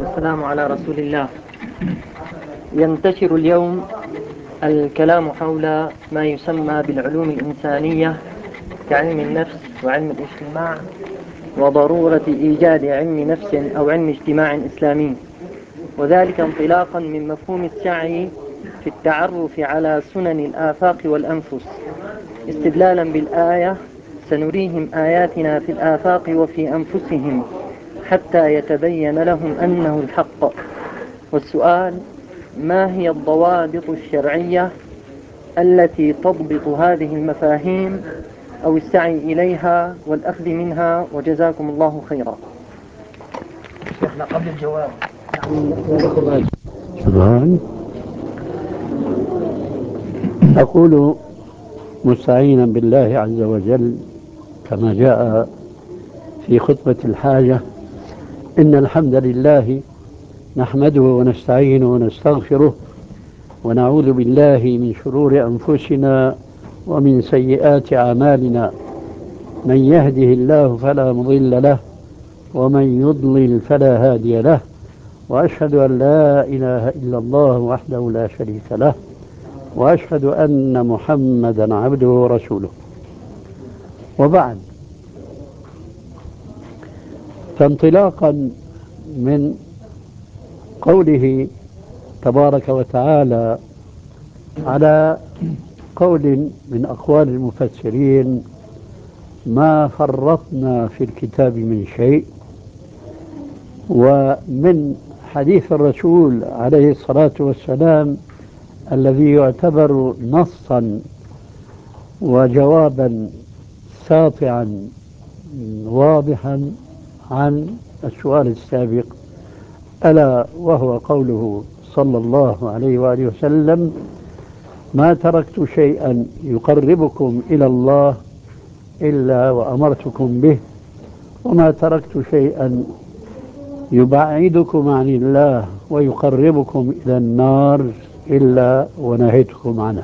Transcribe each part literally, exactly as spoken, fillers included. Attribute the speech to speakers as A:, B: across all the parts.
A: والسلام على رسول الله. ينتشر اليوم الكلام حول ما يسمى بالعلوم الإنسانية كعلم النفس وعلم الاجتماع، وضرورة إيجاد علم نفس أو علم اجتماع إسلامي، وذلك انطلاقا من مفهوم السعي في التعرف على سنن الآفاق والأنفس، استدلالا بالآية: سنريهم آياتنا في الآفاق وفي أنفسهم حتى يتبين لهم أنه الحق. والسؤال: ما هي الضوابط الشرعية التي تضبط هذه المفاهيم أو السعي إليها والأخذ منها؟ وجزاكم الله خيرا. شيخنا قبل الجواب
B: سبحان أقول مستعينا بالله عز وجل كما جاء في خطبة الحاجة: إن الحمد لله نحمده ونستعينه ونستغفره ونعوذ بالله من شرور أنفسنا ومن سيئات أعمالنا، من يهده الله فلا مضل له ومن يضلل فلا هادي له، وأشهد أن لا إله إلا الله وحده لا شريك له، وأشهد أن محمدا عبده ورسوله. وبعد، فانطلاقا من قوله تبارك وتعالى على قول من أقوال المفسرين: ما فرطنا في الكتاب من شيء، ومن حديث الرسول عليه الصلاة والسلام الذي يعتبر نصا وجوابا ساطعا واضحا عن السؤال السابق، ألا وهو قوله صلى الله عليه وآله وسلم: ما تركت شيئا يقربكم إلى الله إلا وأمرتكم به، وما تركت شيئا يبعدكم عن الله ويقربكم إلى النار إلا ونهيتكم عنه.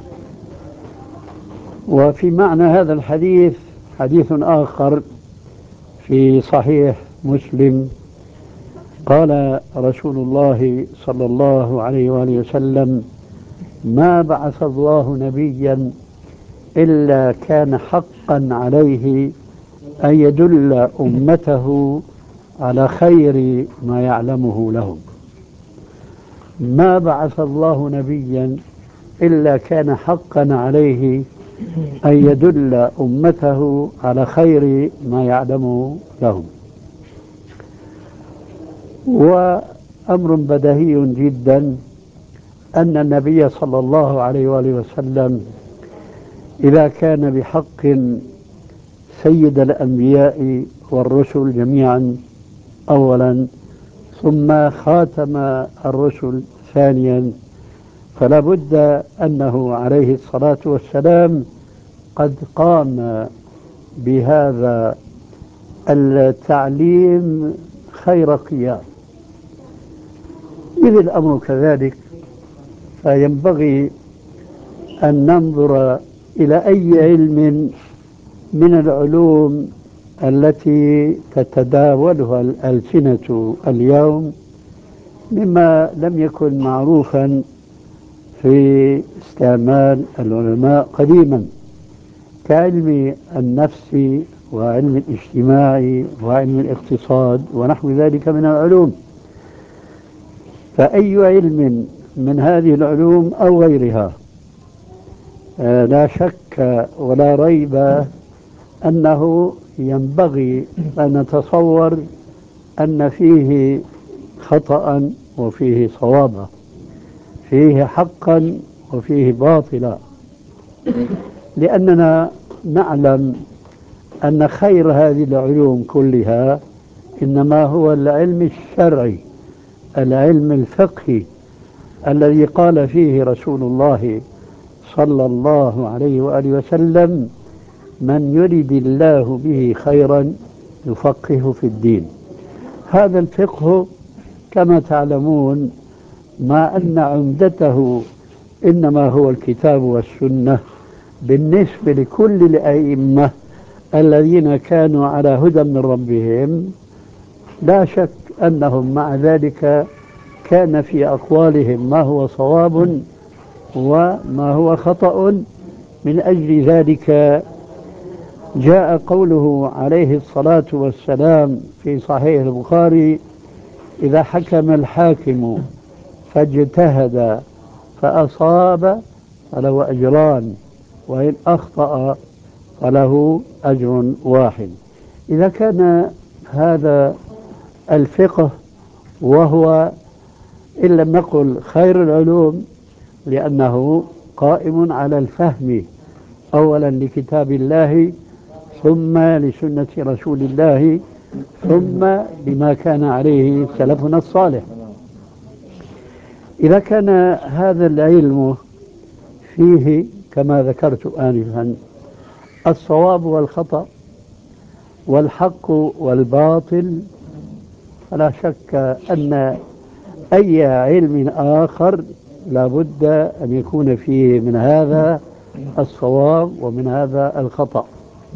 B: وفي معنى هذا الحديث حديث آخر في صحيح مسلم، قال رسول الله صلى الله عليه وآله وسلم: ما بعث الله نبيا إلا كان حقا عليه أن يدل أمته على خير ما يعلمه لهم. ما بعث الله نبيا إلا كان حقا عليه أن يدل أمته على خير ما يعلمه لهم. وأمر بديهي جدا أن النبي صلى الله عليه وآله وسلم إذا كان بحق سيد الأنبياء والرسل جميعا أولا، ثم خاتم الرسل ثانيا، فلا بد أنه عليه الصلاة والسلام قد قام بهذا التعليم خير قيام. إذ الأمر كذلك، فينبغي أن ننظر إلى أي علم من العلوم التي تتداولها الألسنة اليوم مما لم يكن معروفا في استعمال العلماء قديما، كعلم النفس وعلم الاجتماع وعلم الاقتصاد ونحو ذلك من العلوم. فأي علم من هذه العلوم أو غيرها آه لا شك ولا ريب أنه ينبغي أن نتصور أن فيه خطأ وفيه صوابا، فيه حقا وفيه باطلا، لأننا نعلم أن خير هذه العلوم كلها إنما هو العلم الشرعي، العلم الفقهي، الذي قال فيه رسول الله صلى الله عليه وآله وسلم: من يرد الله به خيرا يفقهه في الدين. هذا الفقه كما تعلمون مع أن عمدته إنما هو الكتاب والسنة بالنسبة لكل الأئمة الذين كانوا على هدى من ربهم، لا شك أنهم مع ذلك كان في أقوالهم ما هو صواب وما هو خطأ. من أجل ذلك جاء قوله عليه الصلاة والسلام في صحيح البخاري: إذا حكم الحاكم فاجتهد فأصاب فله أجران، وإن أخطأ فله أجر واحد. إذا كان هذا الفقه، وهو إن لم نقل خير العلوم لأنه قائم على الفهم أولا لكتاب الله، ثم لسنة رسول الله، ثم لما كان عليه سلفنا الصالح. إذا كان هذا العلم فيه كما ذكرت آنفا الصواب والخطأ والحق والباطل، فلا شك أن أي علم آخر لا بد أن يكون فيه من هذا الصواب ومن هذا الخطأ.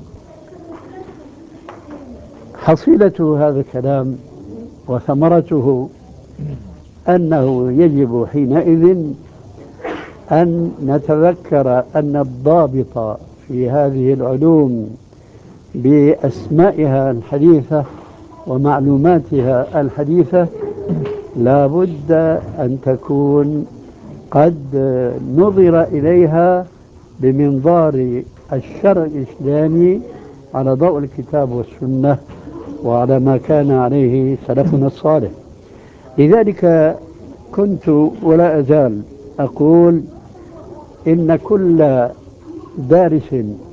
B: حصيلة هذا الكلام وثمرته أنه يجب حينئذ أن نتذكر أن الضابط في هذه العلوم بأسمائها الحديثة ومعلوماتها الحديثة لا بد أن تكون قد نظر إليها بمنظار الشرع الإسلامي على ضوء الكتاب والسنة وعلى ما كان عليه سلفنا الصالح. لذلك كنت ولا أزال أقول إن كل دارس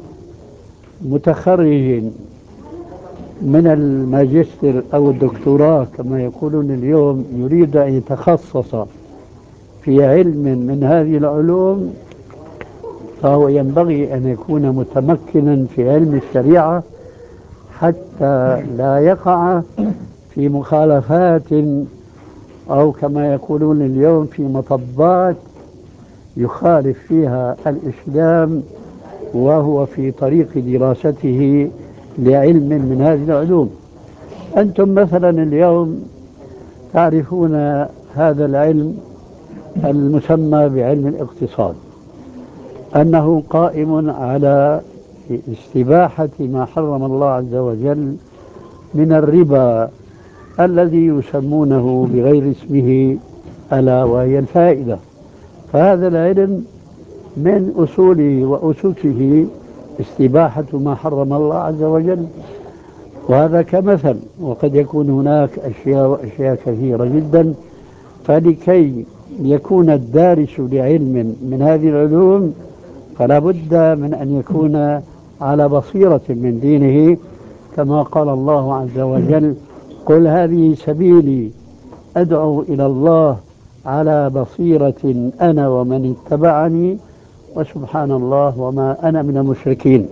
B: متخرج من الماجستير أو الدكتوراه كما يقولون اليوم يريد أن يتخصص في علم من هذه العلوم، فهو ينبغي أن يكون متمكنا في علم الشريعة حتى لا يقع في مخالفات أو كما يقولون اليوم في مطبات يخالف فيها الإسلام وهو في طريق دراسته لعلم من هذه العلوم. أنتم مثلا اليوم تعرفون هذا العلم المسمى بعلم الاقتصاد، أنه قائم على استباحة ما حرم الله عز وجل من الربا الذي يسمونه بغير اسمه ألا وهي الفائدة. فهذا العلم من أصوله وأسسه استباحة ما حرم الله عز وجل، وهذا كمثل، وقد يكون هناك أشياء وأشياء كثيرة جدا. فلكي يكون الدارس لعلم من هذه العلوم فلا بد من أن يكون على بصيرة من دينه، كما قال الله عز وجل: قل هذه سبيلي أدعو إلى الله على بصيرة أنا ومن اتبعني وسبحان الله وما أنا من المشركين.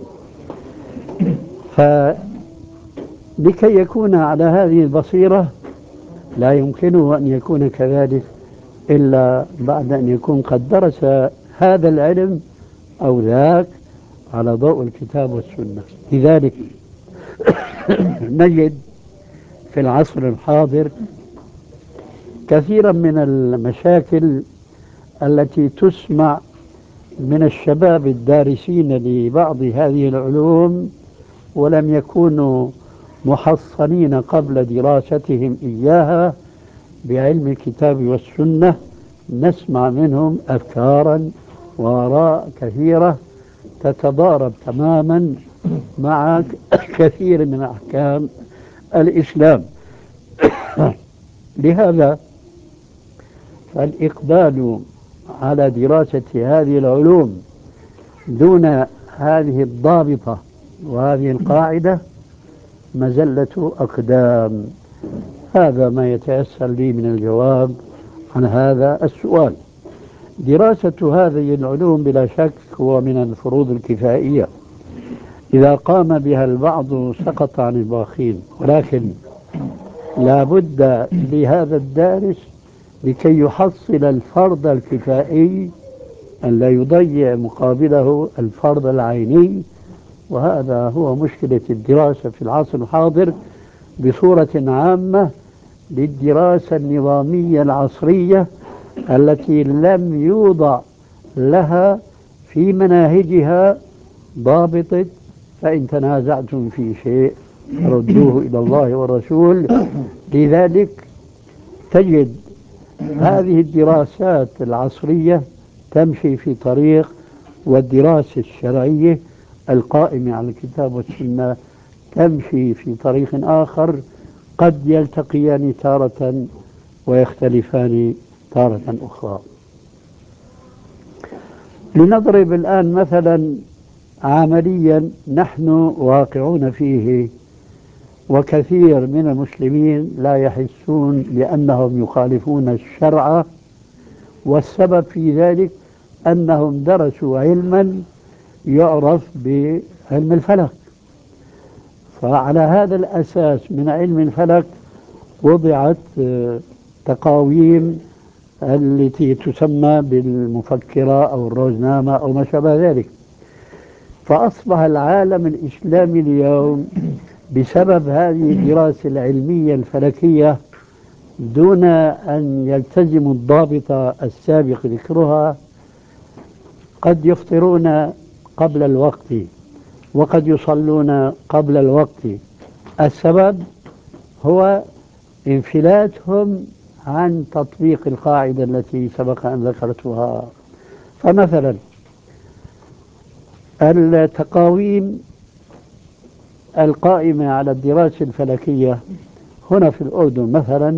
B: فلكي يكون على هذه البصيرة لا يمكنه أن يكون كذلك إلا بعد أن يكون قد درس هذا العلم أو ذاك على ضوء الكتاب والسنة. لذلك نجد في العصر الحاضر كثيرا من المشاكل التي تسمع من الشباب الدارسين لبعض هذه العلوم ولم يكونوا محصنين قبل دراستهم إياها بعلم الكتاب والسنة. نسمع منهم أفكارا وآراء كثيرة تتضارب تماما مع كثير من أحكام الإسلام. لهذا فالإقبال على دراسة هذه العلوم دون هذه الضابطة وهذه القاعدة مزلة أقدام. هذا ما يتيسر لي من الجواب عن هذا السؤال. دراسة هذه العلوم بلا شك هو من الفروض الكفائية، إذا قام بها البعض سقط عن الباقين، ولكن لا بد لهذا الدارس لكي يحصل الفرض الكفائي أن لا يضيع مقابله الفرض العيني. وهذا هو مشكلة الدراسة في العصر الحاضر بصورة عامة، للدراسة النظامية العصرية التي لم يوضع لها في مناهجها ضابط، فإن تنازعتم في شيء ردوه إلى الله والرسول. لذلك تجد هذه الدراسات العصرية تمشي في طريق، والدراسة الشرعية القائمة على الكتاب والسنة تمشي في طريق آخر، قد يلتقيان تارة ويختلفان تارة أخرى. لنضرب الآن مثلا عمليا نحن واقعون فيه، وكثير من المسلمين لا يحسون بأنهم يخالفون الشرع، والسبب في ذلك أنهم درسوا علما يعرف بعلم الفلك. فعلى هذا الأساس من علم الفلك وضعت تقاويم التي تسمى بالمفكرة أو الروزنامة أو ما شابه ذلك. فأصبح العالم الإسلامي اليوم بسبب هذه الدراسة العلمية الفلكية دون أن يلتزموا الضابط السابق ذكرها قد يفطرون قبل الوقت وقد يصلون قبل الوقت. السبب هو انفلاتهم عن تطبيق القاعدة التي سبق أن ذكرتها. فمثلا التقاويم القائمة على الدراسة الفلكية هنا في الأردن مثلا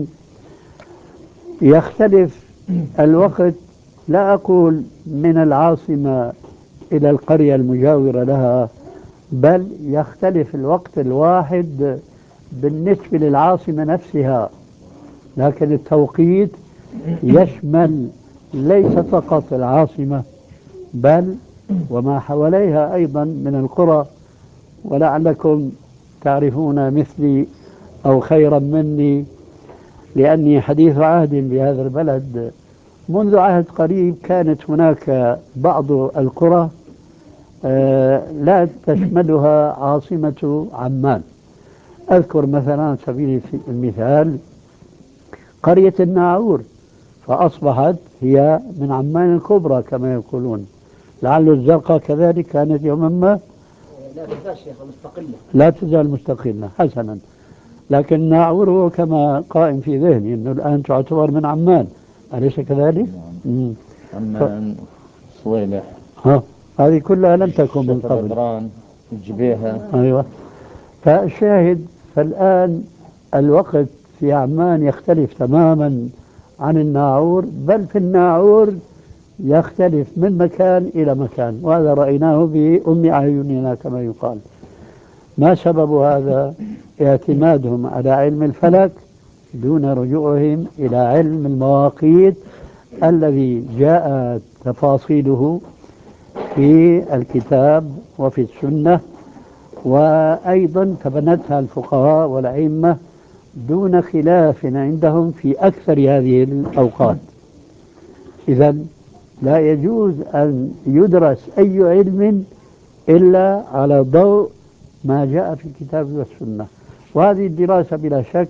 B: يختلف الوقت، لا أقول من العاصمة إلى القرية المجاورة لها، بل يختلف الوقت الواحد بالنسبة للعاصمة نفسها. لكن التوقيت يشمل ليس فقط العاصمة بل وما حواليها أيضا من القرى. ولعلكم تعرفون مثلي أو خيرا مني، لأني حديث عهد بهذا البلد. منذ عهد قريب كانت هناك بعض القرى آه لا تشملها عاصمة عمان. أذكر مثلا على سبيل المثال قرية الناعور، فأصبحت هي من عمان الكبرى كما يقولون. لعل الزرقاء كذلك كانت يوما ما
A: لا تزال شيخ مستقلة،
B: لا تزال مستقلة حسنا. لكن ناعور هو كما قائم في ذهني أنه الآن تعتبر من عمان، أليس كذلك؟
C: نعم. عمان ف... صويلح،
B: ها هذه كلها لم تكن من قبل.
C: بدران، الجبيهة.
B: أيوة. فالشاهد فالآن الوقت في عمان يختلف تماما عن الناعور، بل في الناعور يختلف من مكان إلى مكان، وهذا رأيناه بأم أعيننا كما يقال. ما سبب هذا؟ اعتمادهم على علم الفلك دون رجوعهم إلى علم المواقيت الذي جاء تفاصيله في الكتاب وفي السنة، وأيضا تبنتها الفقهاء والأئمة دون خلاف عندهم في أكثر هذه الأوقات. إذن لا يجوز أن يدرس أي علم إلا على ضوء ما جاء في الكتاب والسنة. وهذه الدراسة بلا شك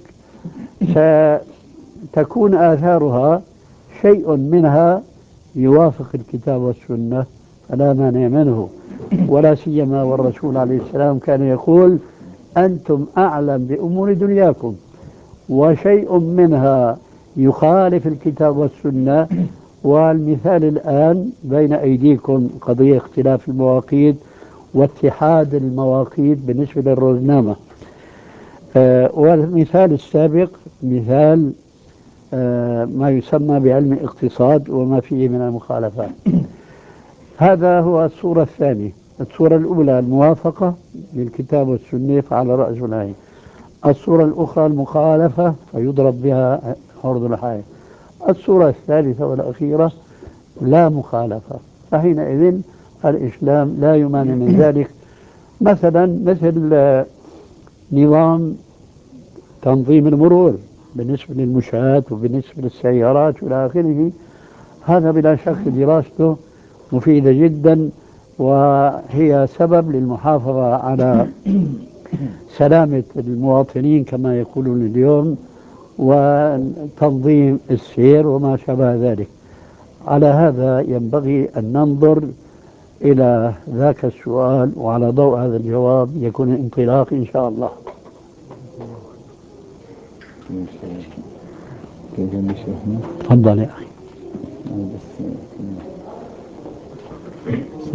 B: ستكون آثارها شيء منها يوافق الكتاب والسنة فلا مانع منه، ولا سيما والرسول عليه السلام كان يقول أنتم أعلم بأمور دنياكم، وشيء منها يخالف الكتاب والسنة. والمثال الآن بين أيديكم قضية اختلاف المواقيت واتحاد المواقيت بالنسبة للروزنامة. آه والمثال السابق مثال آه ما يسمى بعلم الاقتصاد وما فيه من المخالفات. هذا هو الصورة الثانية. الصورة الأولى الموافقة للكتاب والسنة على رأس العين. الصورة الأخرى المخالفة فيضرب بها عرض الحائط. الصورة الثالثة والأخيرة لا مخالفة، فحينئذ الإسلام لا يمانع من ذلك. مثلا مثل نظام تنظيم المرور بالنسبة للمشاة وبالنسبة للسيارات وإلى آخره، هذا بلا شك دراسته مفيدة جدا، وهي سبب للمحافظة على سلامة المواطنين كما يقولون اليوم، وتنظيم السير وما شابه ذلك. على هذا ينبغي أن ننظر إلى ذاك السؤال، وعلى ضوء هذا الجواب يكون الانطلاق إن شاء الله.
C: كيف نشرح؟
B: تفضل يا أخي.
C: بس